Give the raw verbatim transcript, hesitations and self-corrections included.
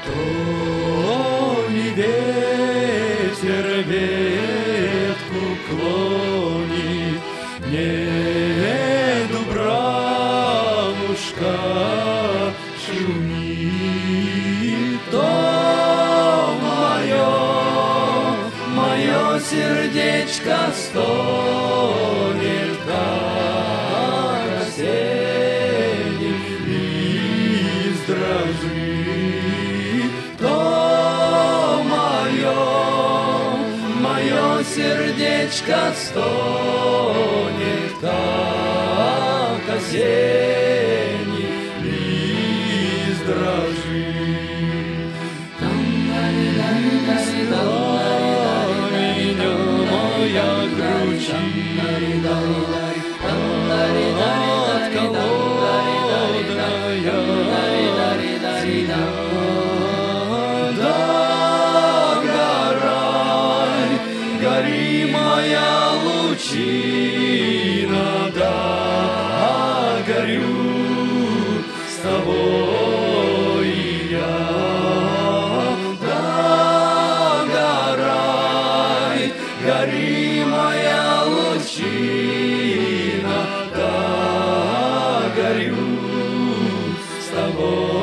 Что ни ветер ветку клонит, не дубравушка шумит, то мое, мое сердечко стонет, как осенний лист дрожит, то мое, мое сердечко стонет, как осенний лист дрожит. Меня моя кручина отколодная зина. Догорай, гори моя лучина, да, горю с тобой я. Догорай, гори моя лучина, да, горю с тобой.